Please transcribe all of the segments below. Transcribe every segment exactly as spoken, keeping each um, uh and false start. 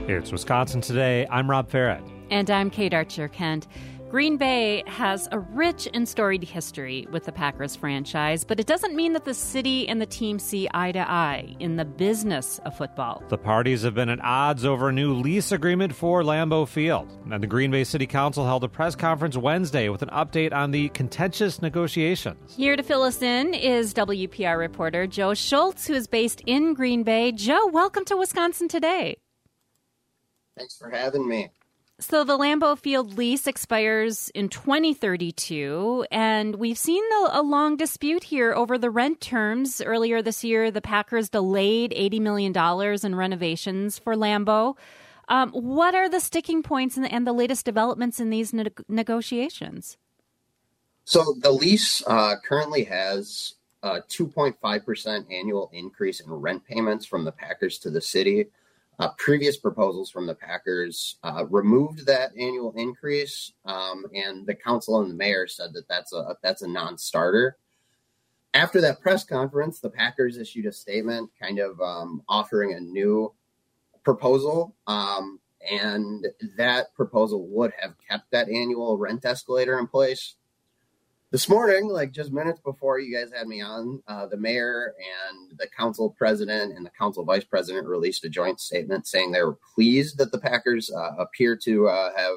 It's Wisconsin Today. I'm Rob Farrett. And I'm Kate Archer-Kent. Green Bay has a rich and storied history with the Packers franchise, but it doesn't mean that the city and the team see eye to eye in the business of football. The parties have been at odds over a new lease agreement for Lambeau Field. And the Green Bay City Council held a press conference Wednesday with an update on the contentious negotiations. Here to fill us in is W P R reporter Joe Schultz, who is based in Green Bay. Joe, welcome to Wisconsin Today. Thanks for having me. So the Lambeau Field lease expires in twenty thirty-two, and we've seen a, a long dispute here over the rent terms. Earlier this year, the Packers delayed eighty million dollars in renovations for Lambeau. Um, what are the sticking points and the, and the latest developments in these ne- negotiations? So the lease uh, currently has a two point five percent annual increase in rent payments from the Packers to the city. Uh, previous proposals from the Packers uh, removed that annual increase, um, and the council and the mayor said that that's a that's a non-starter. After that press conference, the Packers issued a statement kind of um, offering a new proposal, um, and that proposal would have kept that annual rent escalator in place. This morning, like just minutes before you guys had me on, uh, the mayor and the council president and the council vice president released a joint statement saying they were pleased that the Packers uh, appear to uh, have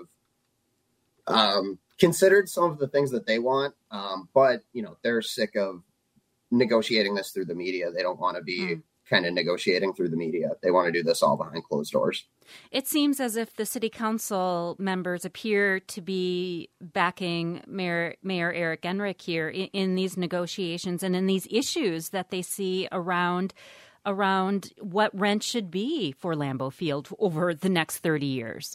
um, considered some of the things that they want. Um, but, you know, they're sick of negotiating this through the media. They don't want to be mm. kind of negotiating through the media. They want to do this all behind closed doors. It seems as if the city council members appear to be backing Mayor, Mayor Eric Enrick here in, in these negotiations and in these issues that they see around around what rent should be for Lambeau Field over the next thirty years.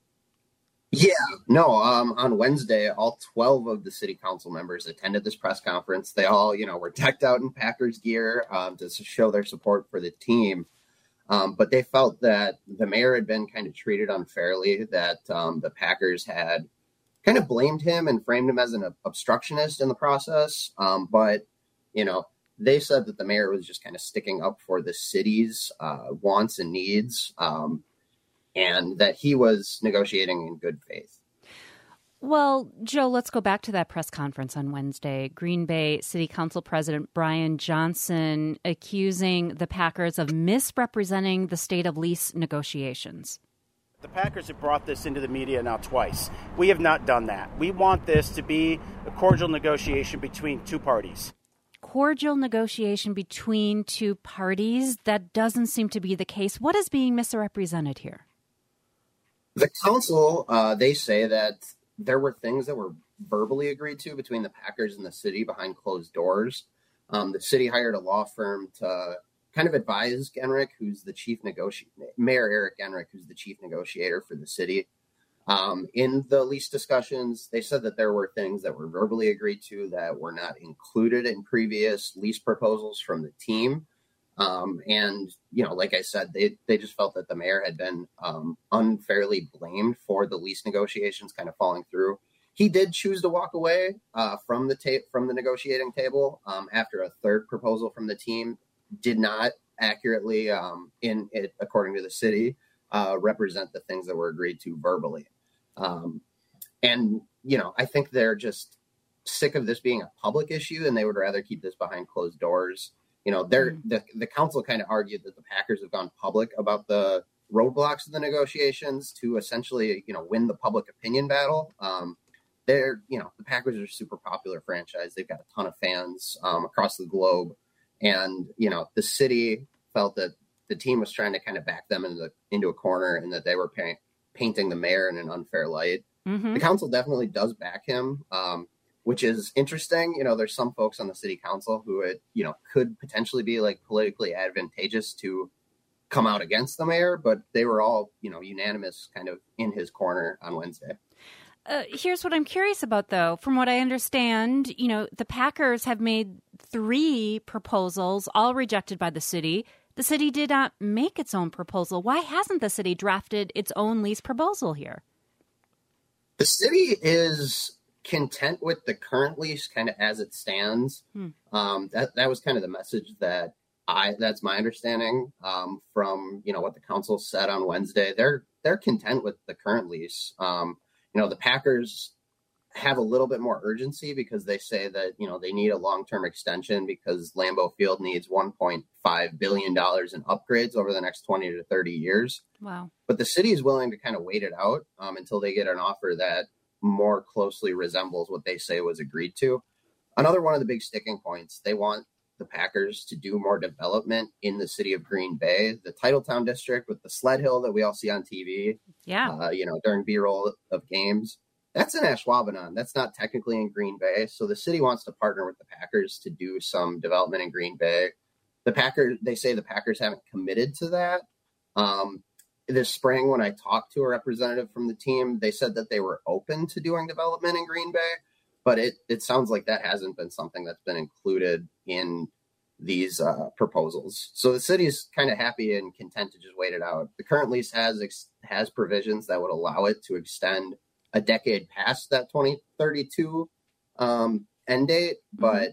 Yeah, no, um, on Wednesday, all twelve of the city council members attended this press conference. They all, you know, were decked out in Packers gear um, to show their support for the team. Um, but they felt that the mayor had been kind of treated unfairly, that um, the Packers had kind of blamed him and framed him as an obstructionist in the process. Um, but, you know, they said that the mayor was just kind of sticking up for the city's uh, wants and needs, um, and that he was negotiating in good faith. Well, Joe, let's go back to that press conference on Wednesday. Green Bay City Council President Brian Johnson accusing the Packers of misrepresenting the state of lease negotiations. The Packers have brought this into the media now twice. We have not done that. We want this to be a cordial negotiation between two parties. Cordial negotiation between two parties? That doesn't seem to be the case. What is being misrepresented here? The council, uh, they say that there were things that were verbally agreed to between the Packers and the city behind closed doors. Um, the city hired a law firm to kind of advise Enrick, who's the chief negotiator, Mayor Eric Enrick, who's the chief negotiator for the city. Um, in the lease discussions, they said that there were things that were verbally agreed to that were not included in previous lease proposals from the team. Um, and, you know, like I said, they, they just felt that the mayor had been um, unfairly blamed for the lease negotiations kind of falling through. He did choose to walk away uh, from the ta- from the negotiating table um, after a third proposal from the team did not accurately, um, in it, according to the city, uh, represent the things that were agreed to verbally. Um, and, you know, I think they're just sick of this being a public issue, and they would rather keep this behind closed doors. You know, they're, the, the council kind of argued that the Packers have gone public about the roadblocks of the negotiations to essentially, you know, win the public opinion battle. Um, they're, you know, the Packers are a super popular franchise. They've got a ton of fans um, across the globe. And, you know, the city felt that the team was trying to kind of back them into, the, into a corner and that they were pay, painting the mayor in an unfair light. Mm-hmm. The council definitely does back him. Um, which is interesting. You know, there's some folks on the city council who it, you know, could potentially be like politically advantageous to come out against the mayor, but they were all, you know, unanimous kind of in his corner on Wednesday. Uh, here's what I'm curious about, though. From what I understand, you know, the Packers have made three proposals, all rejected by the city. The city did not make its own proposal. Why hasn't the city drafted its own lease proposal here? The city is content with the current lease kind of as it stands. Hmm. Um, that, that was kind of the message that I that's my understanding um, from you know what the council said on Wednesday. They're they're content with the current lease. Um, you know, the Packers have a little bit more urgency because they say that you know they need a long-term extension because Lambeau Field needs one point five billion dollars in upgrades over the next twenty to thirty years. Wow! But the city is willing to kind of wait it out um, until they get an offer that more closely resembles what they say was agreed to. Another one of the big sticking points, they want the Packers to do more development in the city of Green Bay, the Titletown district with the sled hill that we all see on T V. Yeah. Uh, you know, during B-roll of games. That's in Ashwaubenon. That's not technically in Green Bay. So the city wants to partner with the Packers to do some development in Green Bay. The Packers, they say the Packers haven't committed to that. Um, this spring, when I talked to a representative from the team, they said that they were open to doing development in Green Bay. But it, it sounds like that hasn't been something that's been included in these uh, proposals. So the city is kind of happy and content to just wait it out. The current lease has ex- has provisions that would allow it to extend a decade past that twenty thirty-two um, end date, but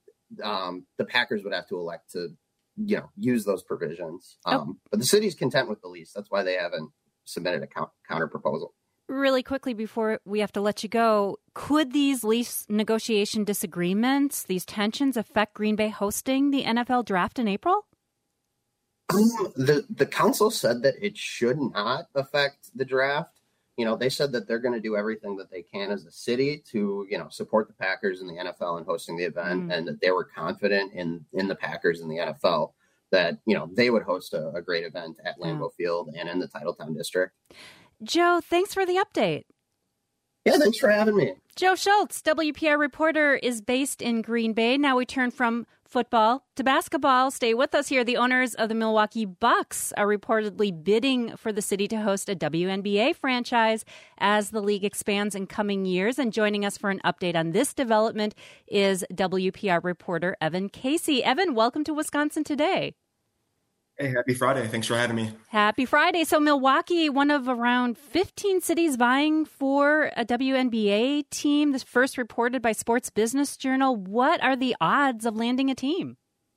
um, the Packers would have to elect to, you know, use those provisions. Um, oh. But the city's content with the lease. That's why they haven't submitted a count- counter proposal. Really quickly before we have to let you go, could these lease negotiation disagreements, these tensions, affect Green Bay hosting the N F L draft in April? Um, the, the council said that it should not affect the draft. You know, they said that they're going to do everything that they can as a city to, you know, support the Packers in the N F L and hosting the event, mm. and that they were confident in, in the Packers in the N F L that, you know, they would host a, a great event at Lambeau yeah. Field and in the Titletown district. Joe, thanks for the update. Yeah, thanks for having me. Joe Schultz, W P R reporter, is based in Green Bay. Now we turn from football to basketball. Stay with us here. The owners of the Milwaukee Bucks are reportedly bidding for the city to host a W N B A franchise as the league expands in coming years. And joining us for an update on this development is W P R reporter Evan Casey. Evan, welcome to Wisconsin Today. Hey, happy Friday. Thanks for having me. Happy Friday. So Milwaukee, one of around fifteen cities vying for a W N B A team. This first reported by Sports Business Journal. What are the odds of landing a team?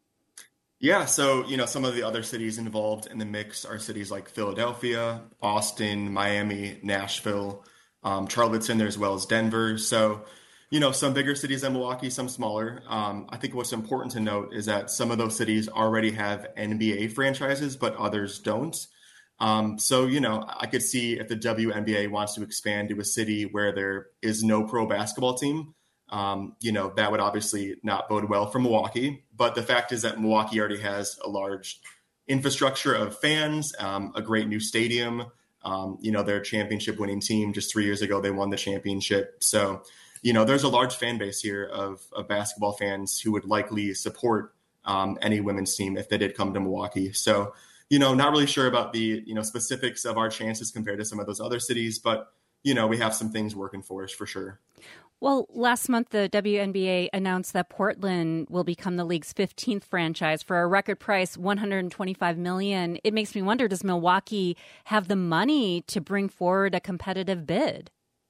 Yeah, so, you know, some of the other cities involved in the mix are cities like Philadelphia, Austin, Miami, Nashville, um, Charlottesville, as well as Denver. So, you know, some bigger cities than Milwaukee, some smaller. Um, I think what's important to note is that some of those cities already have N B A franchises, but others don't. Um, so, you know, I could see if the W N B A wants to expand to a city where there is no pro basketball team, um, you know, that would obviously not bode well for Milwaukee. But the fact is that Milwaukee already has a large infrastructure of fans, um, a great new stadium. Um, you know, they're a championship winning team. Just three years ago, they won the championship. So, you know, there's a large fan base here of, of basketball fans who would likely support um, any women's team if they did come to Milwaukee. So, you know, not really sure about the, you know, specifics of our chances compared to some of those other cities, but, you know, we have some things working for us for sure. Well, last month, the W N B A announced that Portland will become the league's fifteenth franchise for a record price, one hundred twenty-five million dollars. It makes me wonder, does Milwaukee have the money to bring forward a competitive bid?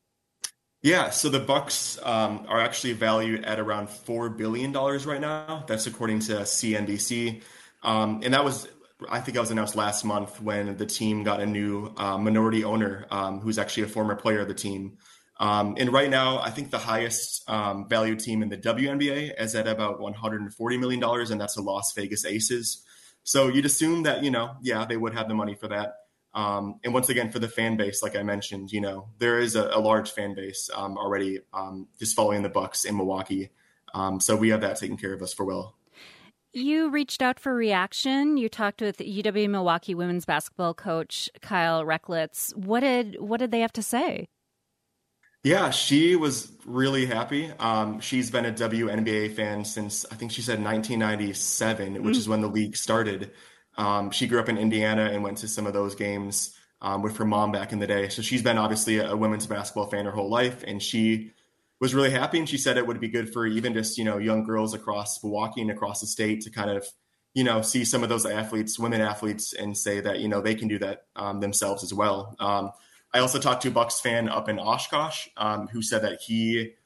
Yeah, so the Bucks um, are actually valued at around four billion dollars right now. That's according to C N B C. Um, and that was, I think that was announced last month when the team got a new uh, minority owner um, who's actually a former player of the team. Um, and right now, I think the highest um, valued team in the W N B A is at about one hundred forty million dollars, and that's the Las Vegas Aces. So you'd assume that, you know, yeah, they would have the money for that. Um, and once again, for the fan base, like I mentioned, you know, there is a, a large fan base um, already um, just following the Bucks in Milwaukee. Um, so we have that taken care of us for well. You reached out for reaction. You talked with U W Milwaukee women's basketball coach Kyle Recklitz. What did what did they have to say? Yeah, she was really happy. Um, she's been a W N B A fan since, I think she said nineteen ninety-seven, which mm. is when the league started. Um, she grew up in Indiana and went to some of those games um, with her mom back in the day. So she's been obviously a, a women's basketball fan her whole life. And she was really happy. And she said it would be good for even just, you know, young girls across Milwaukee and across the state to kind of, you know, see some of those athletes, women athletes, and say that, you know, they can do that um, themselves as well. Um, I also talked to a Bucks fan up in Oshkosh um, who said that he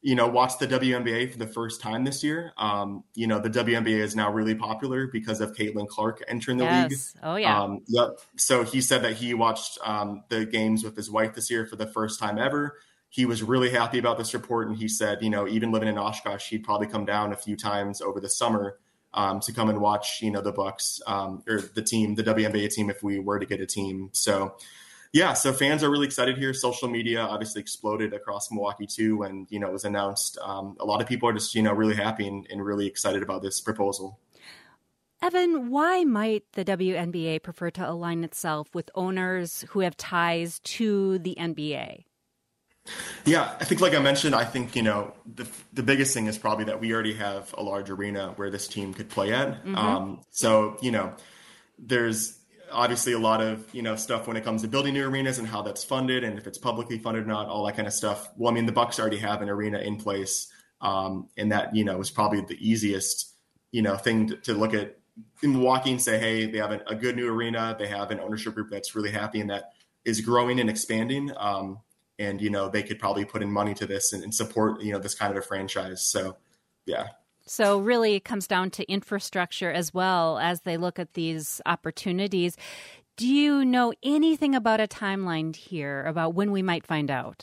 you know, watched the W N B A for the first time this year. Um, you know, the W N B A is now really popular because of Caitlin Clark entering the yes. league. Oh, yeah. Um, yep. So he said that he watched um, the games with his wife this year for the first time ever. He was really happy about this report. And he said, you know, even living in Oshkosh, he'd probably come down a few times over the summer um, to come and watch, you know, the Bucks um, or the team, the W N B A team, if we were to get a team. So, yeah, so fans are really excited here. Social media obviously exploded across Milwaukee too. And, you know, it was announced. Um, a lot of people are just, you know, really happy and, and really excited about this proposal. Evan, why might the W N B A prefer to align itself with owners who have ties to the N B A? Yeah, I think like I mentioned, I think, you know, the the biggest thing is probably that we already have a large arena where this team could play at. Mm-hmm. Um, so, you know, there's obviously a lot of, you know, stuff when it comes to building new arenas and how that's funded and if it's publicly funded or not, all that kind of stuff. Well, I mean, the Bucks already have an arena in place. Um, and that, you know, is probably the easiest, you know, thing to, to look at in Milwaukee and say, hey, they have a, a good new arena. They have an ownership group that's really happy and that is growing and expanding. Um, and, you know, they could probably put in money to this and, and support, you know, this kind of a franchise. So, yeah. So really it comes down to infrastructure as well as they look at these opportunities. Do you know anything about a timeline here about when we might find out?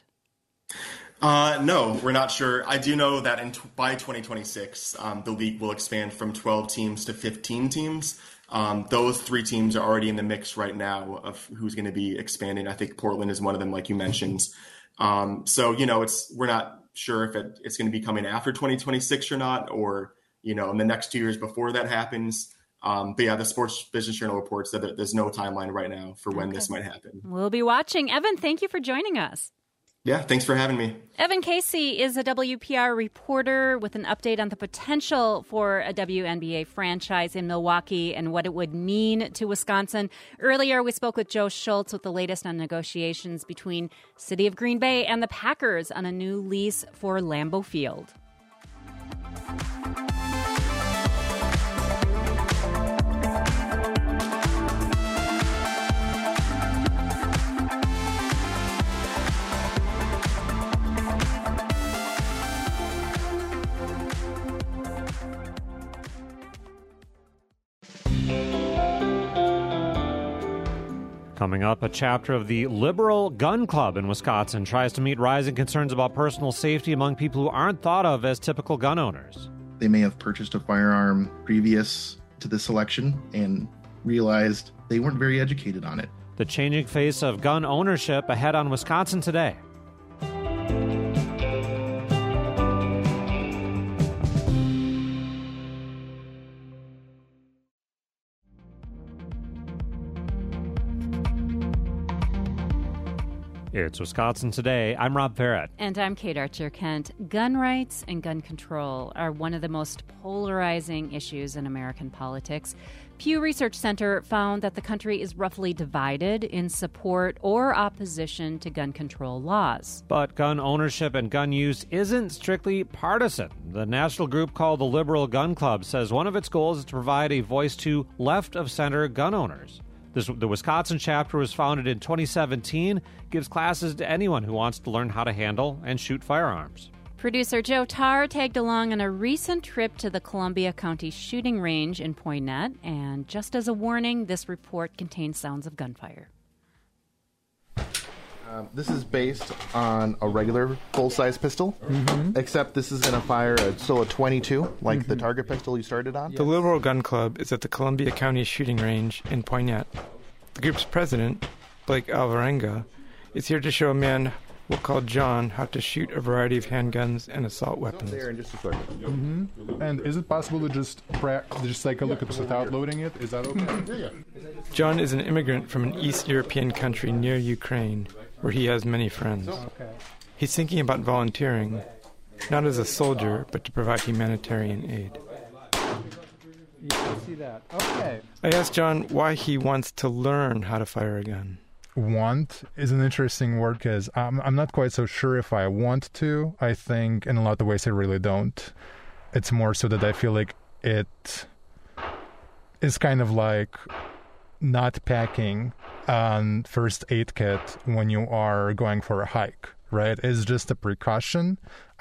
Uh, no, we're not sure. I do know that in by twenty twenty-six, um, the league will expand from twelve teams to fifteen teams. Um, those three teams are already in the mix right now of who's going to be expanding. I think Portland is one of them, like you mentioned. Um, so, you know, it's we're not sure if it, it's going to be coming after twenty twenty-six or not, or, you know, in the next two years before that happens. Um, but yeah, the Sports Business Journal reports that there's no timeline right now for when okay. this might happen. We'll be watching. Evan, thank you for joining us. Yeah, thanks for having me. Evan Casey is a W P R reporter with an update on the potential for a W N B A franchise in Milwaukee and what it would mean to Wisconsin. Earlier, we spoke with Joe Schultz with the latest on negotiations between City of Green Bay and the Packers on a new lease for Lambeau Field. Coming up, a chapter of the Liberal Gun Club in Wisconsin tries to meet rising concerns about personal safety among people who aren't thought of as typical gun owners. They may have purchased a firearm previous to this election and realized they weren't very educated on it. The changing face of gun ownership ahead on Wisconsin Today. It's Wisconsin Today. I'm Rob Farrett. And I'm Kate Archer-Kent. Gun rights and gun control are one of the most polarizing issues in American politics. Pew Research Center found that the country is roughly divided in support or opposition to gun control laws. But gun ownership and gun use isn't strictly partisan. The national group called the Liberal Gun Club says one of its goals is to provide a voice to left-of-center gun owners. This, the Wisconsin chapter was founded in twenty seventeen, gives classes to anyone who wants to learn how to handle and shoot firearms. Producer Joe Tarr tagged along on a recent trip to the Columbia County shooting range in Poynette, and just as a warning, this report contains sounds of gunfire. Um, this is based on a regular full-size pistol, mm-hmm. except this is going to fire a, still a twenty-two, like mm-hmm. the target pistol you started on. The Liberal Gun Club is at the Columbia County shooting range in Poynette. The group's president, Blake Alvarenga, is here to show a man we'll call John how to shoot a variety of handguns and assault weapons. There in just a second. Mm-hmm. And is it possible to just pra- just take a look at this without loading it? Is that okay? yeah, yeah. John is an immigrant from an East European country near Ukraine, where he has many friends. Okay. He's thinking about volunteering, not as a soldier, but to provide humanitarian aid. You can see that. Okay. I asked John why he wants to learn how to fire a gun. Want is an interesting word because I'm, I'm not quite so sure if I want to. I think in a lot of ways I really don't. It's more so that I feel like it is kind of like not packing a first aid kit when you are going for a hike, right? It's just a precaution.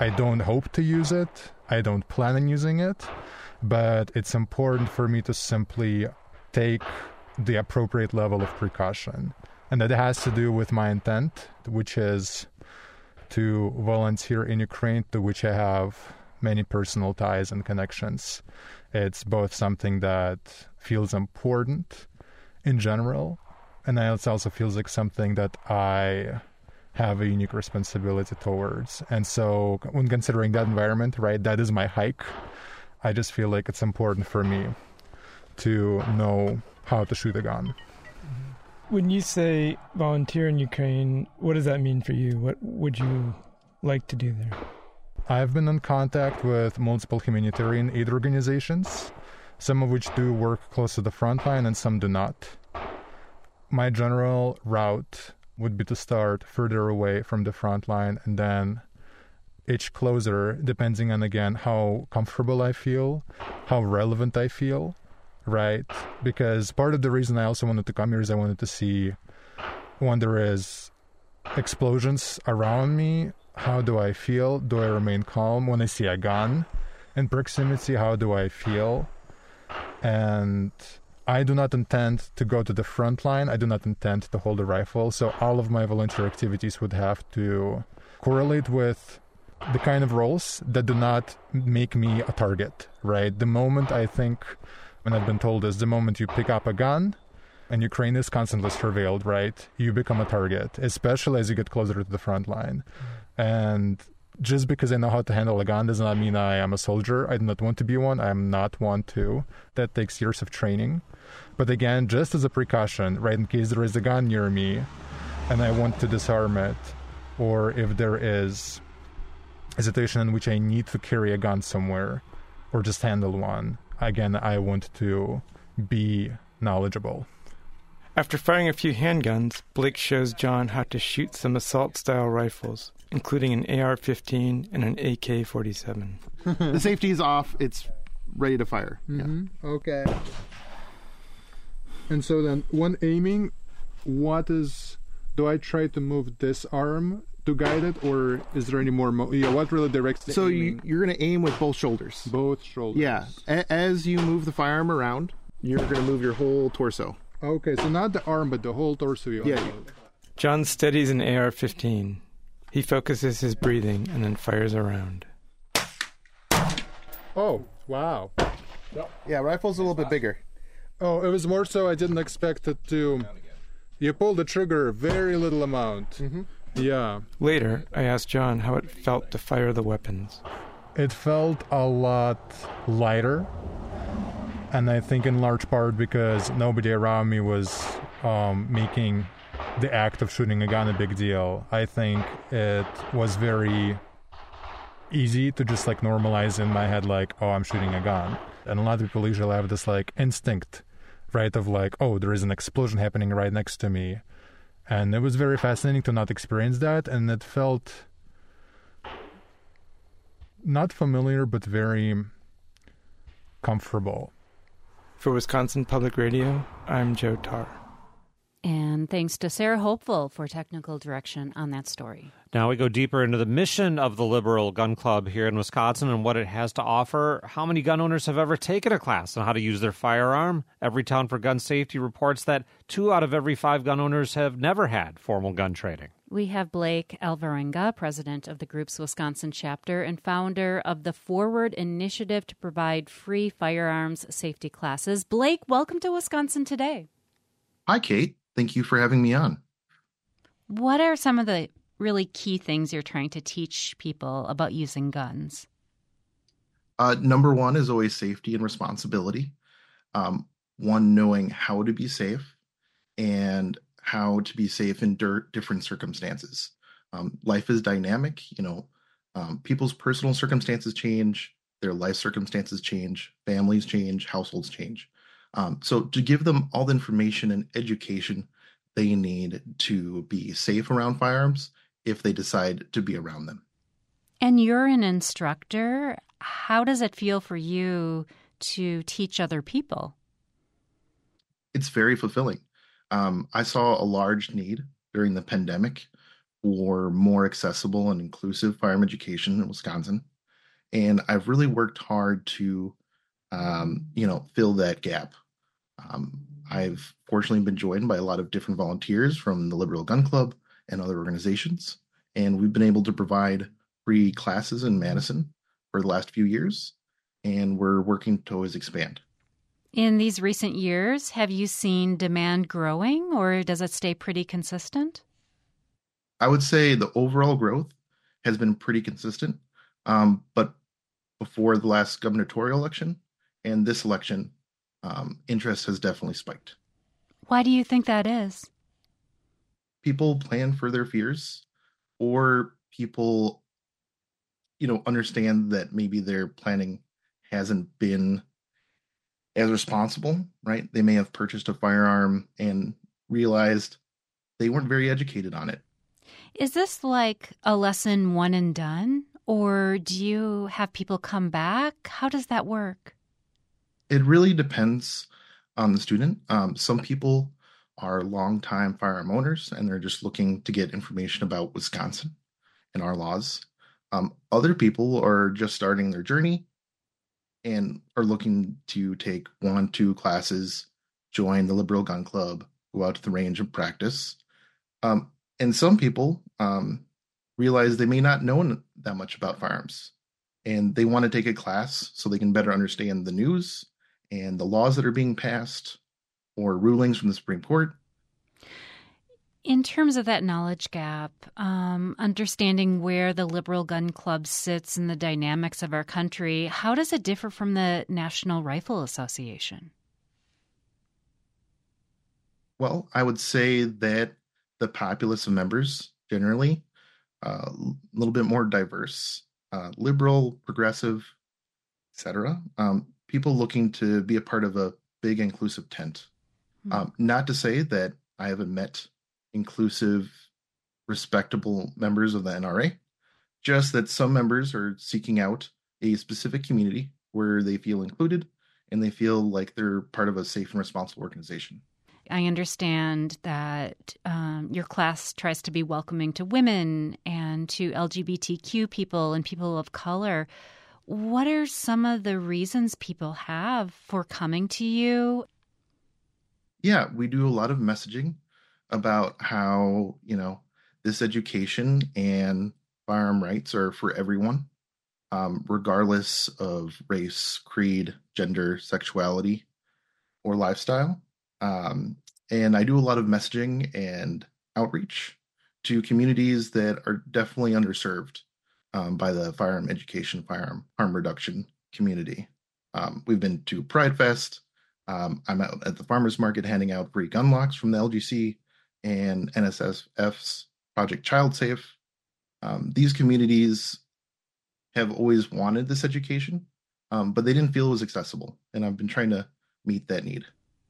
I don't hope to use it. I don't plan on using it. But it's important for me to simply take the appropriate level of precaution. And that has to do with my intent, which is to volunteer in Ukraine, to which I have many personal ties and connections. It's both something that feels important in general, and it also feels like something that I have a unique responsibility towards. And so when considering that environment, right, that is my hike. I just feel like it's important for me to know how to shoot a gun. When you say volunteer in Ukraine, what does that mean for you? What would you like to do there? I've been in contact with multiple humanitarian aid organizations, some of which do work close to the front line and some do not. My general route would be to start further away from the front line and then edge closer, depending on, again, how comfortable I feel, how relevant I feel, right? Because part of the reason I also wanted to come here is I wanted to see when there is explosions around me, how do I feel? Do I remain calm? When I see a gun in proximity, how do I feel? And I do not intend to go to the front line. I do not intend to hold a rifle. So all of my volunteer activities would have to correlate with the kind of roles that do not make me a target, right? The moment I think, and I've been told this, the moment you pick up a gun, and Ukraine is constantly surveilled, right? You become a target, especially as you get closer to the front line. And just because I know how to handle a gun does not mean I am a soldier. I do not want to be one. I am not one too. That takes years of training. But again, just as a precaution, right, in case there is a gun near me and I want to disarm it, or if there is a situation in which I need to carry a gun somewhere or just handle one, again, I want to be knowledgeable. After firing a few handguns, Blake shows John how to shoot some assault-style rifles, including an A R fifteen and an A K forty-seven. The safety is off. It's ready to fire. Mm-hmm. Yeah. Okay. And so then, when aiming, what is... Do I try to move this arm to guide it, or is there any more... Mo- yeah, what really directs the So aiming? you, you're going to aim with both shoulders. Both shoulders. Yeah. A- as you move the firearm around, you're going to move your whole torso. Okay, so not the arm, but the whole torso. You Yeah. John steadies an A R fifteen. He focuses his breathing and then fires around. Oh, wow. Yeah, rifle's a little bit bigger. Oh, it was more so I didn't expect it to... You pulled the trigger very little amount. Mm-hmm. Yeah. Later, I asked John how it felt to fire the weapons. It felt a lot lighter. And I think in large part because nobody around me was um, making the act of shooting a gun a big deal. I think it was very easy to just like normalize in my head like, oh, I'm shooting a gun. And a lot of people usually have this like instinct, right, of like, oh, there is an explosion happening right next to me. And it was very fascinating to not experience that. And it felt not familiar, but very comfortable. For Wisconsin Public Radio, I'm Joe Tarr. And thanks to Sarah Hopeful for technical direction on that story. Now we go deeper into the mission of the Liberal Gun Club here in Wisconsin and what it has to offer. How many gun owners have ever taken a class on how to use their firearm? Everytown for Gun Safety reports that two out of every five gun owners have never had formal gun training. We have Blake Alvarenga, president of the group's Wisconsin chapter and founder of the Forward Initiative to provide free firearms safety classes. Blake, welcome to Wisconsin Today. Hi, Kate. Thank you for having me on. What are some of the really key things you're trying to teach people about using guns? Uh, number one is always safety and responsibility. Um, one, knowing how to be safe and how to be safe in dirt, different circumstances. Um, life is dynamic. You know, um, people's personal circumstances change, their life circumstances change, families change, households change. Um, so to give them all the information and education they need to be safe around firearms if they decide to be around them. And you're an instructor. How does it feel for you to teach other people? It's very fulfilling. Um, I saw a large need during the pandemic for more accessible and inclusive firearm education in Wisconsin. And I've really worked hard to, um, you know, fill that gap. Um, I've fortunately been joined by a lot of different volunteers from the Liberal Gun Club and other organizations, and we've been able to provide free classes in Madison for the last few years, and we're working to always expand. In these recent years, have you seen demand growing, or does it stay pretty consistent? I would say the overall growth has been pretty consistent, um, but before the last gubernatorial election and this election, um, interest has definitely spiked. Why do you think that is? People plan for their fears, or people, you know, understand that maybe their planning hasn't been as responsible, right? They may have purchased a firearm and realized they weren't very educated on it. Is this like a lesson one and done? Or do you have people come back? How does that work? It really depends on the student. Um, some people are longtime firearm owners and they're just looking to get information about Wisconsin and our laws. Um, other people are just starting their journey and are looking to take one, two classes, join the Liberal Gun Club, go out to the range and practice. Um, and some people um, realize they may not know that much about firearms, and they want to take a class so they can better understand the news and the laws that are being passed or rulings from the Supreme Court. In terms of that knowledge gap, um, understanding where the Liberal Gun Club sits in the dynamics of our country, how does it differ from the National Rifle Association? Well, I would say that the populace of members generally uh, a little bit more diverse, uh, liberal, progressive, et cetera. Um, people looking to be a part of a big inclusive tent. Mm-hmm. Um, not to say that I haven't met inclusive, respectable members of the N R A, just that some members are seeking out a specific community where they feel included and they feel like they're part of a safe and responsible organization. I understand that um, your class tries to be welcoming to women and to L G B T Q people and people of color. What are some of the reasons people have for coming to you? Yeah, we do a lot of messaging about how, you know, this education and firearm rights are for everyone, um, regardless of race, creed, gender, sexuality, or lifestyle. Um, and I do a lot of messaging and outreach to communities that are definitely underserved um, by the firearm education, firearm harm reduction community. Um, we've been to Pride Fest. Um, I'm out at the farmers market handing out free gun locks from the L G C and N S S F's Project Child Safe. Um, these communities have always wanted this education, um, but they didn't feel it was accessible. And I've been trying to meet that need.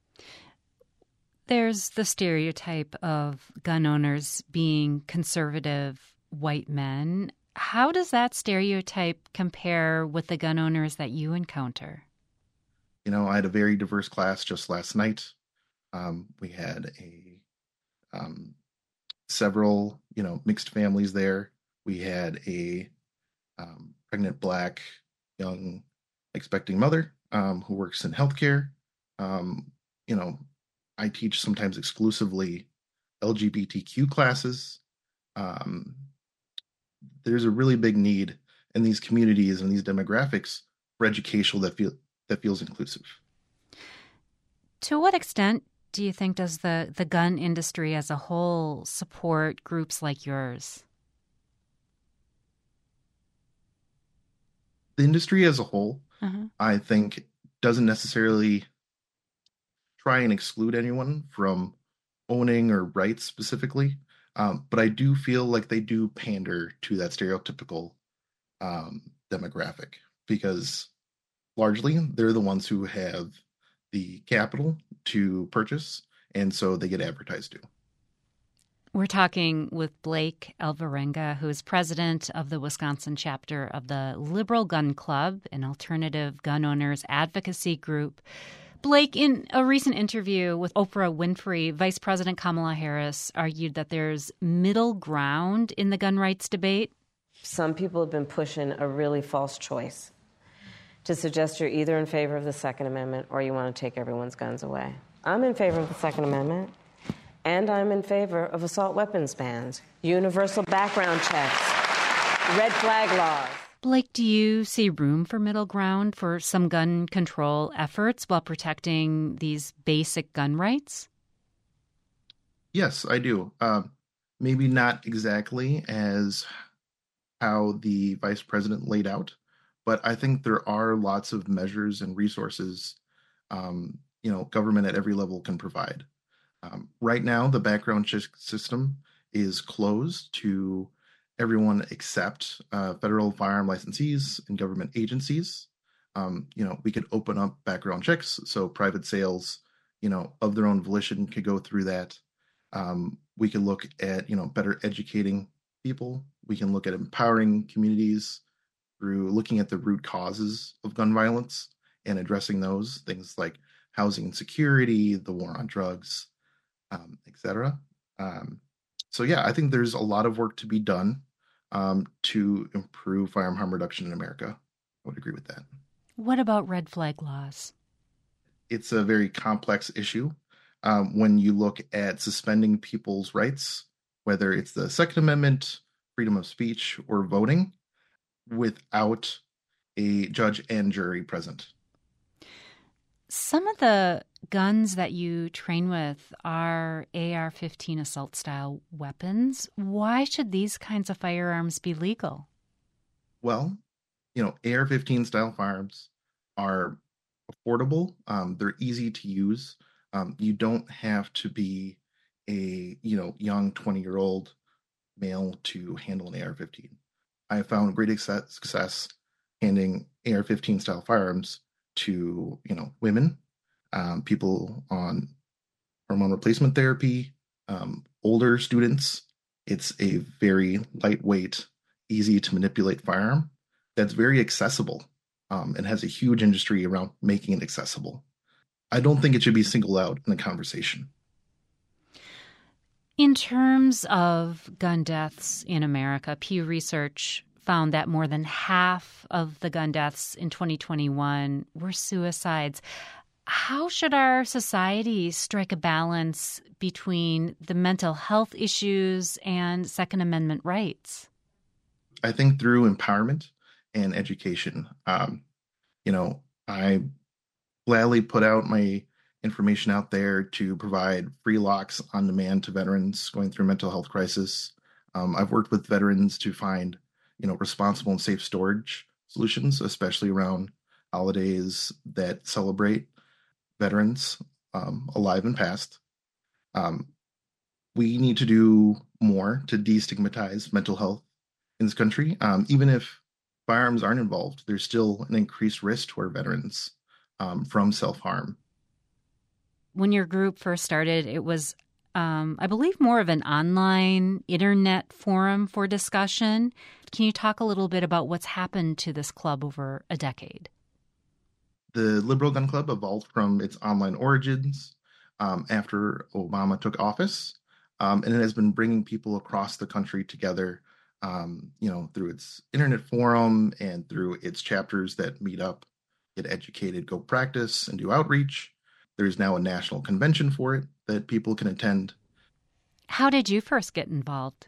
There's the stereotype of gun owners being conservative white men. How does that stereotype compare with the gun owners that you encounter? You know, I had a very diverse class just last night. Um, we had a um, several, you know, mixed families there. We had a um, pregnant Black young expecting mother um, who works in healthcare. Um, you know, I teach sometimes exclusively L G B T Q classes. Um, there's a really big need in these communities and these demographics for education that feel that feels inclusive. To what extent do you think does the, the gun industry as a whole support groups like yours? The industry as a whole, uh-huh. I think, doesn't necessarily try and exclude anyone from owning or rights specifically. Um, but I do feel like they do pander to that stereotypical um, demographic because largely they're the ones who have the capital to purchase, and so they get advertised to. We're talking with Blake Alvarenga, who is president of the Wisconsin chapter of the Liberal Gun Club, an alternative gun owners advocacy group. Blake, in a recent interview with Oprah Winfrey, Vice President Kamala Harris argued that there's middle ground in the gun rights debate. Some people have been pushing a really false choice to suggest you're either in favor of the Second Amendment or you want to take everyone's guns away. I'm in favor of the Second Amendment, and I'm in favor of assault weapons bans, universal background checks, red flag laws. Blake, do you see room for middle ground for some gun control efforts while protecting these basic gun rights? Yes, I do. Uh, maybe not exactly as how the vice president laid out, but I think there are lots of measures and resources, um, you know, government at every level can provide. Um, right now, the background check system is closed to everyone except uh, federal firearm licensees and government agencies. Um, you know, we could open up background checks so private sales, you know, of their own volition could go through that. Um, we can look at, you know, better educating people. We can look at empowering communities through looking at the root causes of gun violence and addressing those things like housing insecurity, the war on drugs, um, et cetera. Um, so, yeah, I think there's a lot of work to be done um, to improve firearm harm reduction in America. I would agree with that. What about red flag laws? It's a very complex issue. Um, when you look at suspending people's rights, whether it's the Second Amendment, freedom of speech, or voting, without a judge and jury present. Some of the guns that you train with are A R fifteen assault-style weapons. Why should these kinds of firearms be legal? Well, you know, A R fifteen style firearms are affordable. Um, they're easy to use. Um, you don't have to be a, you know, young twenty-year-old male to handle an A R fifteen. I have found great success handing A R fifteen style firearms to, you know, women, um, people on hormone replacement therapy, um, older students. It's a very lightweight, easy to manipulate firearm that's very accessible um, and has a huge industry around making it accessible. I don't think it should be singled out in the conversation. In terms of gun deaths in America, Pew Research found that more than half of the gun deaths in twenty twenty-one were suicides. How should our society strike a balance between the mental health issues and Second Amendment rights? I think through empowerment and education. Um, you know, I gladly put out my information out there to provide free locks on demand to veterans going through mental health crisis. Um, I've worked with veterans to find, you know, responsible and safe storage solutions, especially around holidays that celebrate veterans um, alive and past. Um, we need to do more to destigmatize mental health in this country. Um, even if firearms aren't involved, there's still an increased risk to our veterans um, from self-harm. When your group first started, it was, um, I believe, more of an online internet forum for discussion. Can you talk a little bit about what's happened to this club over a decade? The Liberal Gun Club evolved from its online origins um, after Obama took office, um, and it has been bringing people across the country together, um, you know, through its internet forum and through its chapters that meet up, get educated, go practice, and do outreach. There's now a national convention for it that people can attend. How did you first get involved?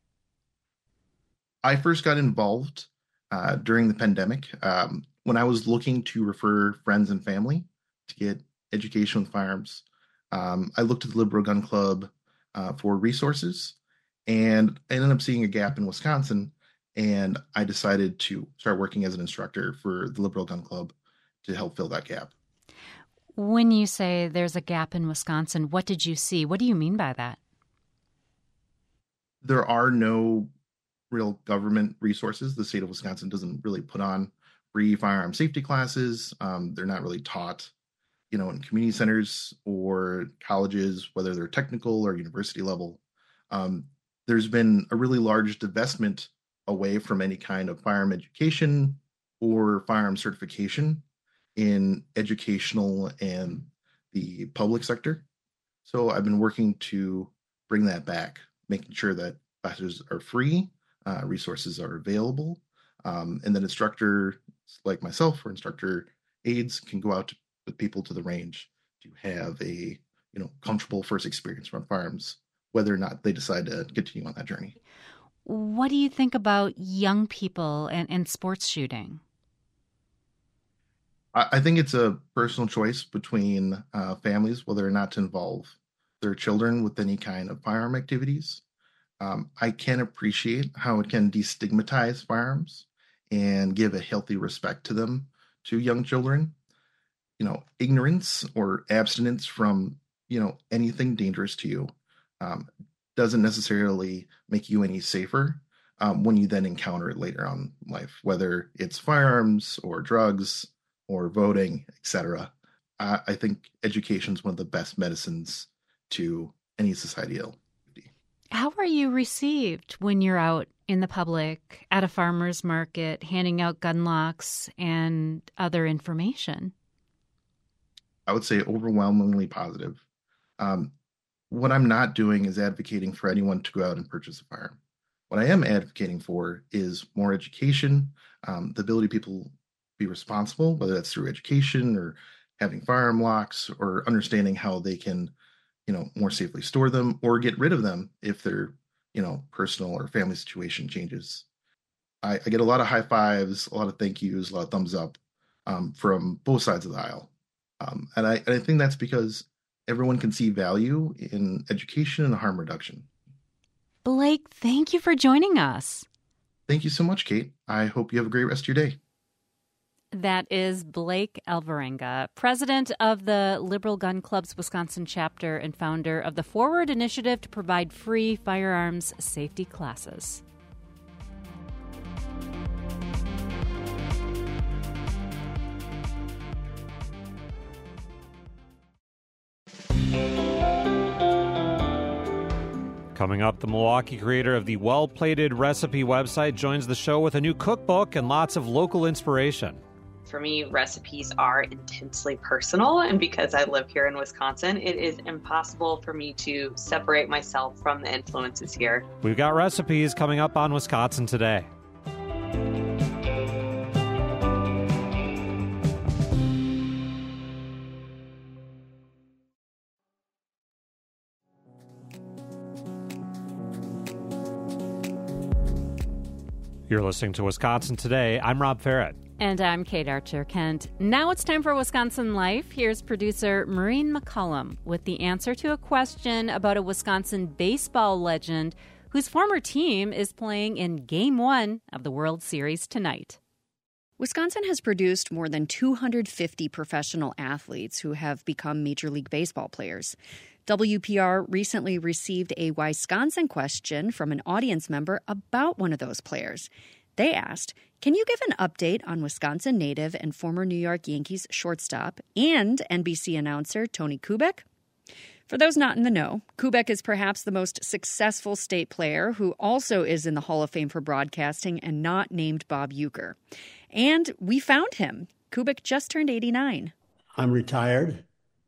I first got involved uh, during the pandemic um, when I was looking to refer friends and family to get education with firearms. Um, I looked at the Liberal Gun Club uh, for resources, and I ended up seeing a gap in Wisconsin, and I decided to start working as an instructor for the Liberal Gun Club to help fill that gap. When you say there's a gap in Wisconsin, what did you see? What do you mean by that? There are no real government resources. The state of Wisconsin doesn't really put on free firearm safety classes. Um, they're not really taught, you know, in community centers or colleges, whether they're technical or university level. Um, there's been a really large divestment away from any kind of firearm education or firearm certification in educational and the public sector. So I've been working to bring that back, making sure that classes are free, uh, resources are available, um, and that instructors like myself or instructor aides can go out to, with people to the range to have a you know comfortable first experience around firearms, whether or not they decide to continue on that journey. What do you think about young people and, and sports shooting? I think it's a personal choice between uh, families whether or not to involve their children with any kind of firearm activities. Um, I can appreciate how it can destigmatize firearms and give a healthy respect to them to young children. You know, ignorance or abstinence from, you know, anything dangerous to you um, doesn't necessarily make you any safer um, when you then encounter it later on in life, whether it's firearms or drugs or voting, et cetera. I, I think education is one of the best medicines to any society ill. How are you received when you're out in the public at a farmer's market handing out gun locks and other information? I would say overwhelmingly positive. Um, what I'm not doing is advocating for anyone to go out and purchase a firearm. What I am advocating for is more education, um, the ability of people to be responsible, whether that's through education or having firearm locks or understanding how they can, you know, more safely store them or get rid of them if their, you know, personal or family situation changes. I, I get a lot of high fives, a lot of thank yous, a lot of thumbs up um, from both sides of the aisle. Um, and, I, and I think that's because everyone can see value in education and harm reduction. Blake, thank you for joining us. Thank you so much, Kate. I hope you have a great rest of your day. That is Blake Alvarenga, president of the Liberal Gun Club's Wisconsin chapter and founder of the Forward Initiative to provide free firearms safety classes. Coming up, the Milwaukee creator of the Well-Plated Recipe website joins the show with a new cookbook and lots of local inspiration. For me, recipes are intensely personal, and because I live here in Wisconsin, it is impossible for me to separate myself from the influences here. We've got recipes coming up on Wisconsin Today. You're listening to Wisconsin Today. I'm Rob Farrett. And I'm Kate Archer-Kent. Now it's time for Wisconsin Life. Here's producer Maureen McCullum with the answer to a question about a Wisconsin baseball legend whose former team is playing in Game One of the World Series tonight. Wisconsin has produced more than two hundred fifty professional athletes who have become Major League Baseball players. W P R recently received a Wisconsin question from an audience member about one of those players. They asked, can you give an update on Wisconsin native and former New York Yankees shortstop and N B C announcer Tony Kubek? For those not in the know, Kubek is perhaps the most successful state player who also is in the Hall of Fame for broadcasting and not named Bob Uecker. And we found him. Kubek just turned eighty-nine. I'm retired.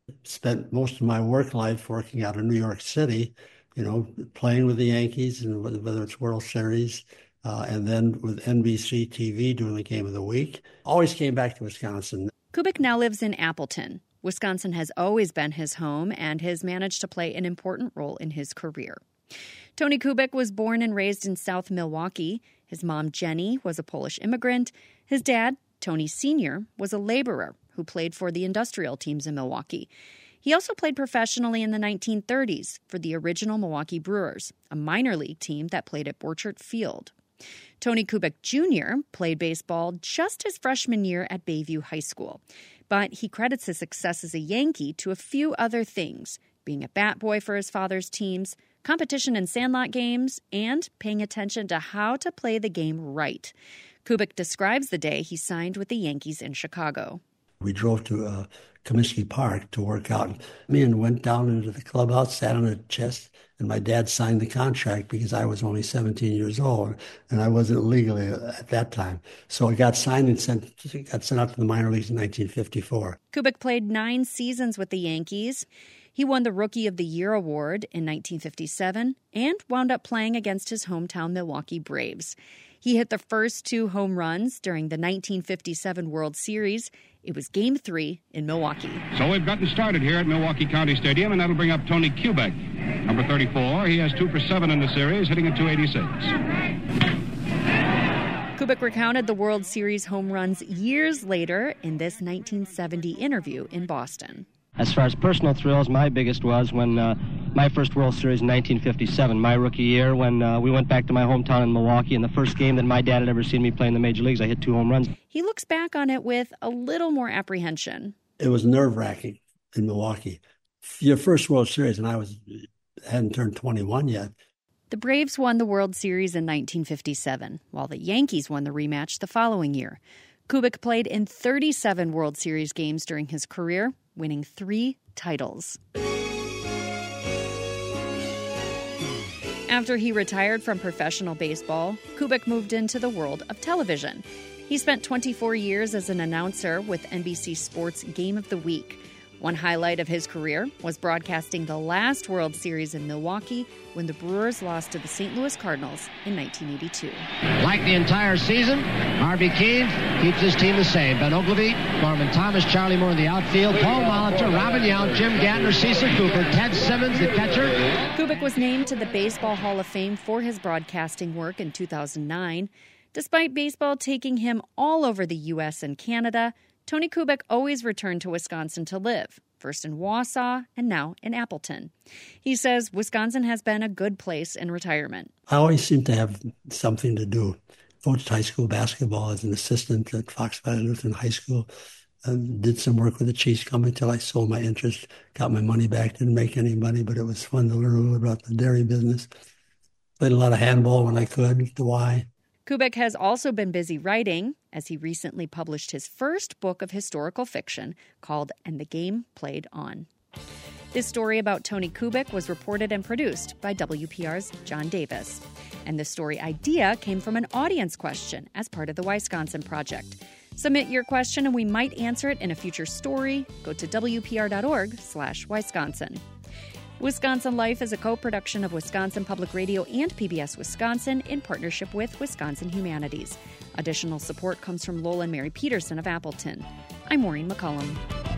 Spent most of my work life working out of New York City, you know, playing with the Yankees and whether it's World Series, uh, and then with N B C T V doing the Game of the Week. Always came back to Wisconsin. Kubek now lives in Appleton. Wisconsin has always been his home and has managed to play an important role in his career. Tony Kubek was born and raised in South Milwaukee. His mom, Jenny, was a Polish immigrant. His dad, Tony Senior, was a laborer who played for the industrial teams in Milwaukee. He also played professionally in the nineteen thirties for the original Milwaukee Brewers, a minor league team that played at Borchert Field. Tony Kubek Junior played baseball just his freshman year at Bayview High School, but he credits his success as a Yankee to a few other things, being a bat boy for his father's teams, competition in sandlot games, and paying attention to how to play the game right. Kubek describes the day he signed with the Yankees in Chicago. We drove to uh, Comiskey Park to work out. Me and went down into the clubhouse, sat on a chest, and my dad signed the contract because I was only seventeen years old and I wasn't legally at that time. So it got signed and sent, got sent out to the minor leagues in nineteen fifty-four. Kubik played nine seasons with the Yankees. He won the Rookie of the Year award in nineteen fifty-seven and wound up playing against his hometown Milwaukee Braves. He hit the first two home runs during the nineteen fifty-seven World Series. It was Game three in Milwaukee. So we've gotten started here at Milwaukee County Stadium, and that'll bring up Tony Kubik. Number thirty-four, he has two for seven in the series, hitting at two eighty-six. Kubik recounted the World Series home runs years later in this nineteen seventy interview in Boston. As far as personal thrills, my biggest was when uh, my first World Series in nineteen fifty-seven, my rookie year, when uh, we went back to my hometown in Milwaukee, and the first game that my dad had ever seen me play in the major leagues, I hit two home runs. He looks back on it with a little more apprehension. It was nerve-wracking in Milwaukee. Your first World Series, and I was hadn't turned twenty-one yet. The Braves won the World Series in nineteen fifty-seven, while the Yankees won the rematch the following year. Kubik played in thirty-seven World Series games during his career, winning three titles. After he retired from professional baseball, Kubik moved into the world of television. He spent twenty-four years as an announcer with N B C Sports Game of the Week. One highlight of his career was broadcasting the last World Series in Milwaukee when the Brewers lost to the Saint Louis Cardinals in nineteen eighty-two. Like the entire season, Harvey Keene keeps his team the same. Ben Oglivie, Norman Thomas, Charlie Moore in the outfield, Paul Molitor, Robin Yount, Jim Gantner, Cecil Cooper, Ted Simmons, the catcher. Kubik was named to the Baseball Hall of Fame for his broadcasting work in two thousand nine. Despite baseball taking him all over the U S and Canada, Tony Kubik always returned to Wisconsin to live, first in Wausau and now in Appleton. He says Wisconsin has been a good place in retirement. I always seem to have something to do. Coached high school basketball as an assistant at Fox Valley Lutheran High School. And did some work with the Chiefs Company until I sold my interest, got my money back, didn't make any money, but it was fun to learn a little about the dairy business. Played a lot of handball when I could, the Y. Kubik has also been busy writing, as he recently published his first book of historical fiction called And the Game Played On. This story about Tony Kubik was reported and produced by W P R's John Davis. And the story idea came from an audience question as part of the Wisconsin Project. Submit your question and we might answer it in a future story. Go to W P R dot org slash Wisconsin. Wisconsin Life is a co-production of Wisconsin Public Radio and P B S Wisconsin in partnership with Wisconsin Humanities. Additional support comes from Lowell and Mary Peterson of Appleton. I'm Maureen McCullum.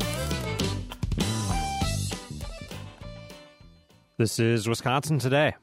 This is Wisconsin Today.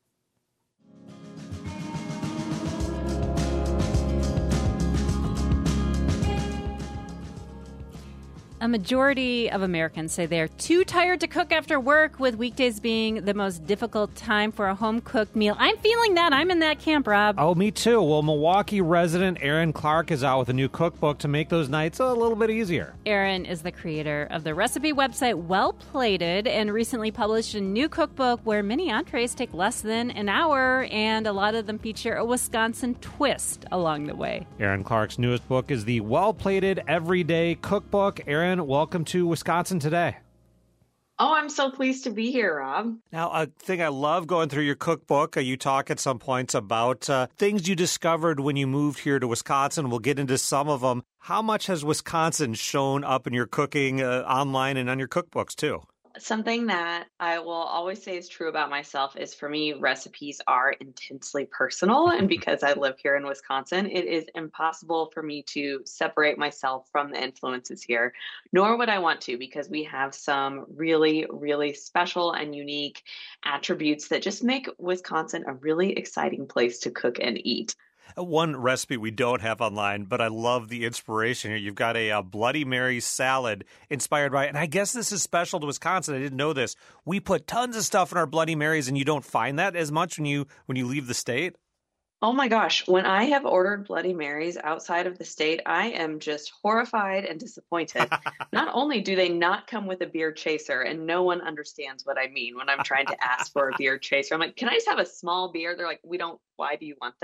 A majority of Americans say they're too tired to cook after work, with weekdays being the most difficult time for a home-cooked meal. I'm feeling that. I'm in that camp, Rob. Oh, me too. Well, Milwaukee resident Aaron Clark is out with a new cookbook to make those nights a little bit easier. Aaron is the creator of the recipe website Well Plated and recently published a new cookbook where many entrees take less than an hour, and a lot of them feature a Wisconsin twist along the way. Aaron Clark's newest book is the Well Plated Everyday Cookbook. Aaron, welcome to Wisconsin Today. Oh, I'm so pleased to be here, Rob. Now, a thing I love going through your cookbook, uh, you talk at some points about uh, things you discovered when you moved here to Wisconsin. We'll get into some of them. How much has Wisconsin shown up in your cooking uh, online and on your cookbooks, too? Something that I will always say is true about myself is, for me, recipes are intensely personal. And because I live here in Wisconsin, it is impossible for me to separate myself from the influences here, nor would I want to, because we have some really, really special and unique attributes that just make Wisconsin a really exciting place to cook and eat. One recipe we don't have online, but I love the inspiration here. You've got a, a Bloody Mary salad inspired by, and I guess this is special to Wisconsin. I didn't know this. We put tons of stuff in our Bloody Marys, and you don't find that as much when you when you leave the state? Oh my gosh, when I have ordered Bloody Marys outside of the state, I am just horrified and disappointed. Not only do they not come with a beer chaser, and no one understands what I mean when I'm trying to ask for a beer chaser. I'm like, can I just have a small beer? They're like, we don't, why do you want this?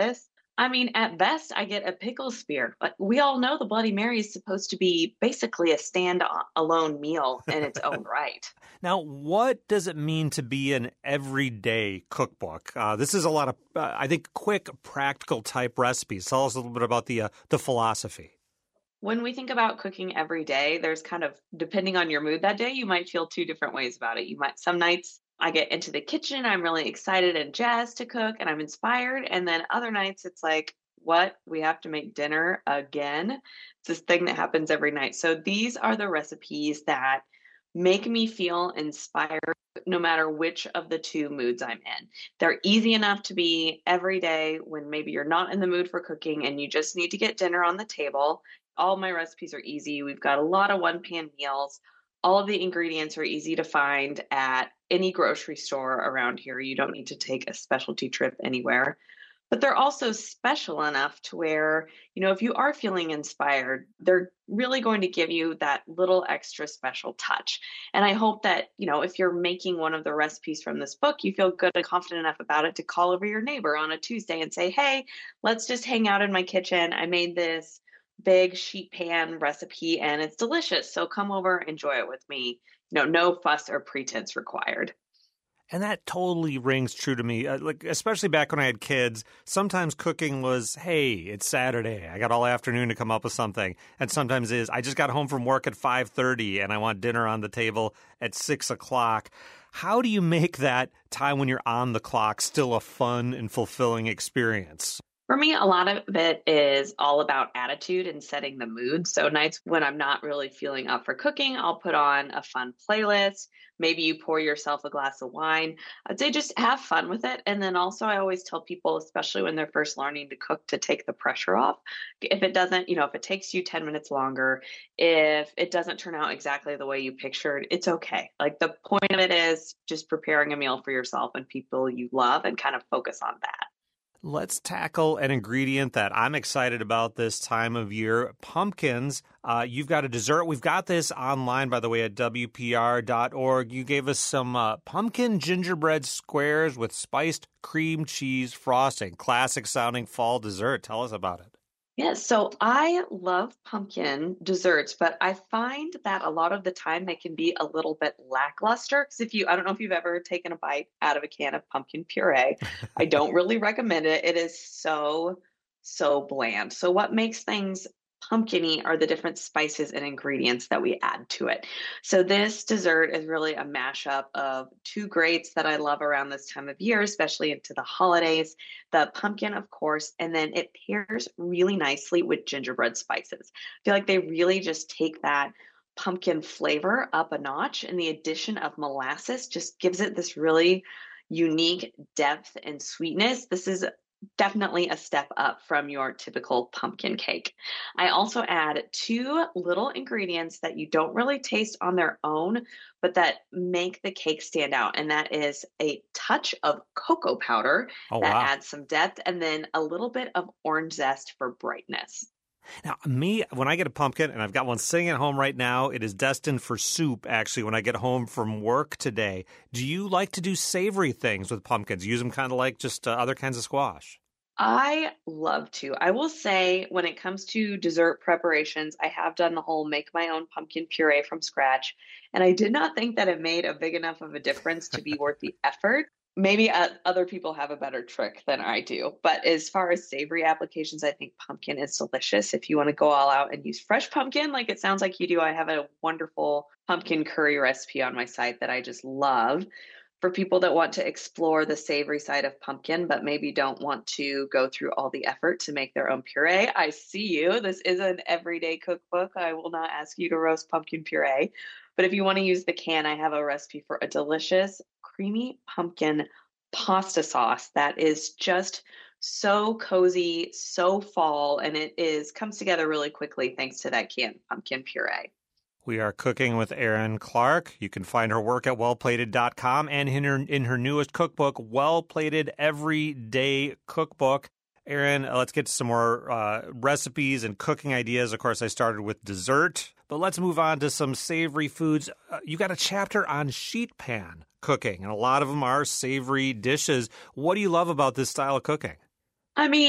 I mean, at best, I get a pickle spear. But we all know the Bloody Mary is supposed to be basically a stand-alone meal in its own right. Now, what does it mean to be an everyday cookbook? Uh, this is a lot of, uh, I think, quick, practical type recipes. Tell us a little bit about the uh, the philosophy. When we think about cooking every day, there's kind of, depending on your mood that day, you might feel two different ways about it. You might, some nights I get into the kitchen, I'm really excited and jazzed to cook and I'm inspired. And then other nights it's like, what? We have to make dinner again? It's this thing that happens every night. So these are the recipes that make me feel inspired no matter which of the two moods I'm in. They're easy enough to be every day when maybe you're not in the mood for cooking and you just need to get dinner on the table. All my recipes are easy. We've got a lot of one-pan meals. All of the ingredients are easy to find at any grocery store around here. You don't need to take a specialty trip anywhere. But they're also special enough to where, you know, if you are feeling inspired, they're really going to give you that little extra special touch. And I hope that, you know, if you're making one of the recipes from this book, you feel good and confident enough about it to call over your neighbor on a Tuesday and say, hey, let's just hang out in my kitchen. I made this big sheet pan recipe and it's delicious. So come over, enjoy it with me. You know, no fuss or pretense required. And that totally rings true to me. Uh, like, especially back when I had kids, sometimes cooking was, hey, it's Saturday. I got all afternoon to come up with something. And sometimes it is, I just got home from work at five thirty and I want dinner on the table at six o'clock. How do you make that time when you're on the clock still a fun and fulfilling experience? For me, a lot of it is all about attitude and setting the mood. So nights when I'm not really feeling up for cooking, I'll put on a fun playlist. Maybe you pour yourself a glass of wine. I'd say just have fun with it. And then also I always tell people, especially when they're first learning to cook, to take the pressure off. If it doesn't, you know, if it takes you ten minutes longer, if it doesn't turn out exactly the way you pictured, it's okay. Like the point of it is just preparing a meal for yourself and people you love and kind of focus on that. Let's tackle an ingredient that I'm excited about this time of year, pumpkins. Uh, you've got a dessert. We've got this online, by the way, at W P R dot org. You gave us some uh, pumpkin gingerbread squares with spiced cream cheese frosting. Classic sounding fall dessert. Tell us about it. Yes, so I love pumpkin desserts, but I find that a lot of the time they can be a little bit lackluster. Because if you, I don't know if you've ever taken a bite out of a can of pumpkin puree. I don't really recommend it. It is so, so bland. So what makes things pumpkin-y are the different spices and ingredients that we add to it. So this dessert is really a mashup of two greats that I love around this time of year, especially into the holidays. The pumpkin, of course, and then it pairs really nicely with gingerbread spices. I feel like they really just take that pumpkin flavor up a notch, and the addition of molasses just gives it this really unique depth and sweetness. This is definitely a step up from your typical pumpkin cake. I also add two little ingredients that you don't really taste on their own, but that make the cake stand out. And that is a touch of cocoa powder oh, that wow. adds some depth, and then a little bit of orange zest for brightness. Now, me, when I get a pumpkin, and I've got one sitting at home right now, it is destined for soup, actually, when I get home from work today. Do you like to do savory things with pumpkins? Use them kind of like just uh, other kinds of squash? I love to. I will say when it comes to dessert preparations, I have done the whole make my own pumpkin puree from scratch. And I did not think that it made a big enough of a difference to be worth the effort. Maybe uh, other people have a better trick than I do. But as far as savory applications, I think pumpkin is delicious. If you want to go all out and use fresh pumpkin, like it sounds like you do, I have a wonderful pumpkin curry recipe on my site that I just love. For people that want to explore the savory side of pumpkin, but maybe don't want to go through all the effort to make their own puree, I see you. This is an everyday cookbook. I will not ask you to roast pumpkin puree. But if you want to use the can, I have a recipe for a delicious creamy pumpkin pasta sauce that is just so cozy, so fall, and it is comes together really quickly thanks to that canned pumpkin puree. We are cooking with Erin Clark. You can find her work at well plated dot com and in her, in her newest cookbook, Well Plated Everyday Cookbook. Erin, let's get to some more uh, recipes and cooking ideas. Of course, I started with dessert, but let's move on to some savory foods. Uh, you got a chapter on sheet pan cooking, and a lot of them are savory dishes. What do you love about this style of cooking? I mean,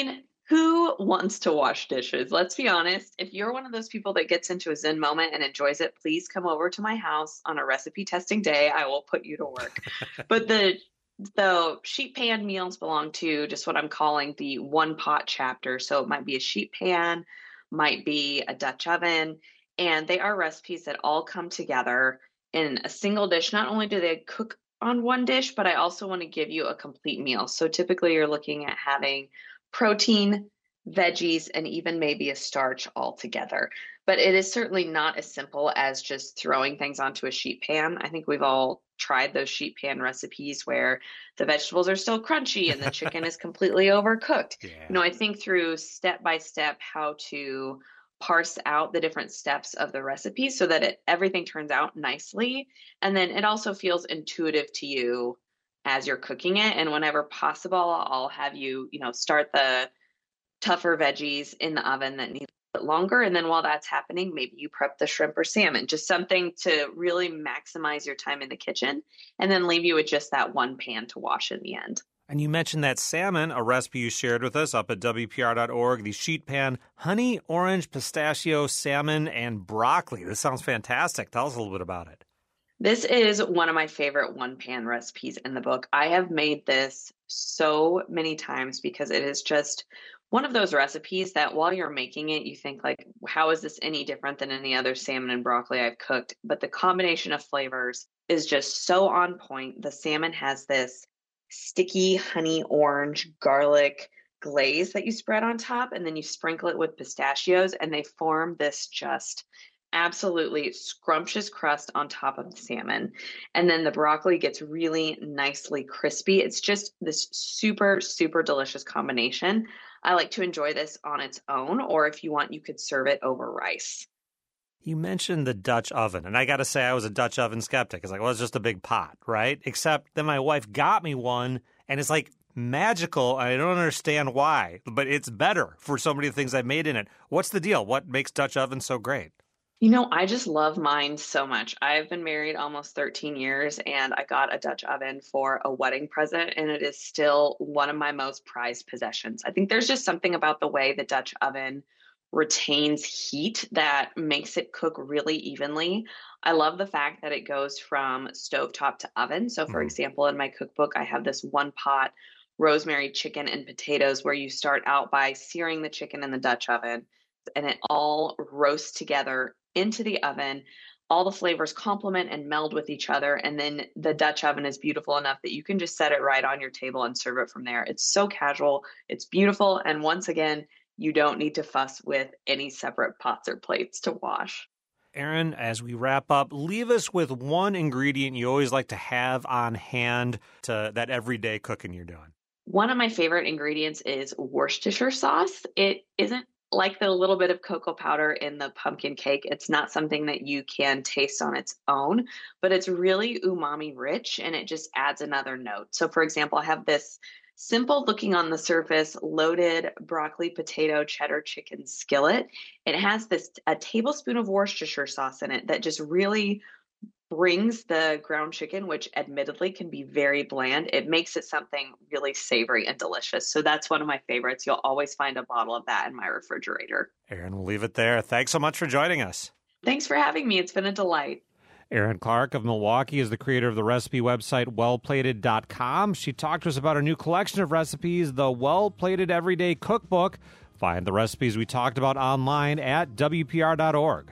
Who wants to wash dishes? Let's be honest. If you're one of those people that gets into a Zen moment and enjoys it, please come over to my house on a recipe testing day. I will put you to work. But the the sheet pan meals belong to just what I'm calling the one pot chapter. So it might be a sheet pan, might be a Dutch oven, and they are recipes that all come together in a single dish. Not only do they cook on one dish, but I also want to give you a complete meal. So typically you're looking at having protein, veggies, and even maybe a starch all together. But it is certainly not as simple as just throwing things onto a sheet pan. I think we've all tried those sheet pan recipes where the vegetables are still crunchy and the chicken is completely overcooked. Yeah. You know, I think through step by step how to parse out the different steps of the recipe so that it, everything turns out nicely. And then it also feels intuitive to you as you're cooking it. And whenever possible, I'll have you, you know, start the tougher veggies in the oven that need a bit longer. And then while that's happening, maybe you prep the shrimp or salmon, just something to really maximize your time in the kitchen and then leave you with just that one pan to wash in the end. And you mentioned that salmon, a recipe you shared with us up at W P R dot org, the sheet pan, honey, orange, pistachio, salmon, and broccoli. This sounds fantastic. Tell us a little bit about it. This is one of my favorite one-pan recipes in the book. I have made this so many times because it is just one of those recipes that while you're making it, you think like, how is this any different than any other salmon and broccoli I've cooked? But the combination of flavors is just so on point. The salmon has this sticky honey, orange, garlic glaze that you spread on top, and then you sprinkle it with pistachios, and they form this just absolutely scrumptious crust on top of the salmon. And then the broccoli gets really nicely crispy. It's just this super, super delicious combination. I like to enjoy this on its own, or if you want, you could serve it over rice. You mentioned the Dutch oven, and I got to say I was a Dutch oven skeptic. It's like, well, it's just a big pot, right? Except then my wife got me one, and it's like magical. I don't understand why, but it's better for so many things I've made in it. What's the deal? What makes Dutch ovens so great? You know, I just love mine so much. I've been married almost thirteen years, and I got a Dutch oven for a wedding present, and it is still one of my most prized possessions. I think there's just something about the way the Dutch oven retains heat that makes it cook really evenly. I love the fact that it goes from stovetop to oven. So, for mm-hmm. example, in my cookbook, I have this one pot rosemary chicken and potatoes where you start out by searing the chicken in the Dutch oven, and it all roasts together into the oven. All the flavors complement and meld with each other. And then the Dutch oven is beautiful enough that you can just set it right on your table and serve it from there. It's so casual. It's beautiful. And once again, you don't need to fuss with any separate pots or plates to wash. Erin, as we wrap up, leave us with one ingredient you always like to have on hand to that everyday cooking you're doing. One of my favorite ingredients is Worcestershire sauce. It isn't like the little bit of cocoa powder in the pumpkin cake. It's not something that you can taste on its own, but it's really umami rich and it just adds another note. So for example, I have this simple looking on the surface loaded broccoli, potato, cheddar chicken skillet. It has this a tablespoon of Worcestershire sauce in it that just really brings the ground chicken, which admittedly can be very bland. It makes it something really savory and delicious. So that's one of my favorites. You'll always find a bottle of that in my refrigerator. Erin, we'll leave it there. Thanks so much for joining us. Thanks for having me. It's been a delight. Erin Clark of Milwaukee is the creator of the recipe website well plated dot com. She talked to us about her new collection of recipes, the Well Plated Everyday Cookbook. Find the recipes we talked about online at W P R dot org.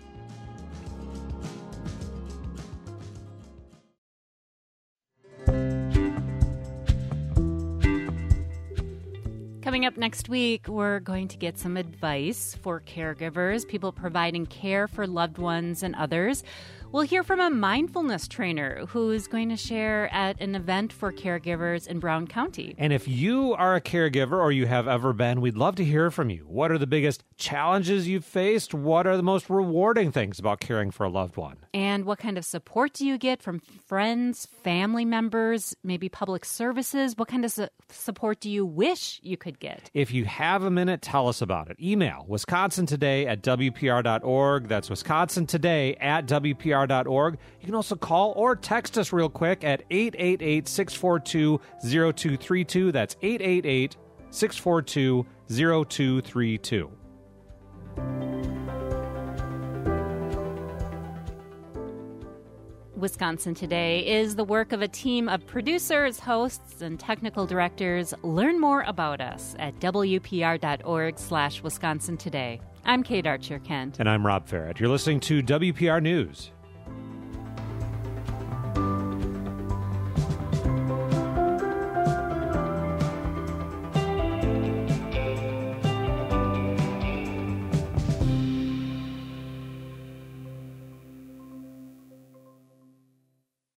Coming up next week, we're going to get some advice for caregivers, people providing care for loved ones and others. We'll hear from a mindfulness trainer who is going to share at an event for caregivers in Brown County. And if you are a caregiver or you have ever been, we'd love to hear from you. What are the biggest challenges you've faced? What are the most rewarding things about caring for a loved one? And what kind of support do you get from friends, family members, maybe public services? What kind of su- support do you wish you could get? If you have a minute, tell us about it. Email Wisconsin Today at W P R dot org. That's Wisconsin Today at W P R dot org. You can also call or text us real quick at eight eight eight, six four two, zero two three two. That's eight eight eight, six four two, zero two three two. Wisconsin Today is the work of a team of producers, hosts, and technical directors. Learn more about us at W P R dot org slash Wisconsin Today. I'm Kate Archer-Kent. And I'm Rob Farrett. You're listening to W P R News.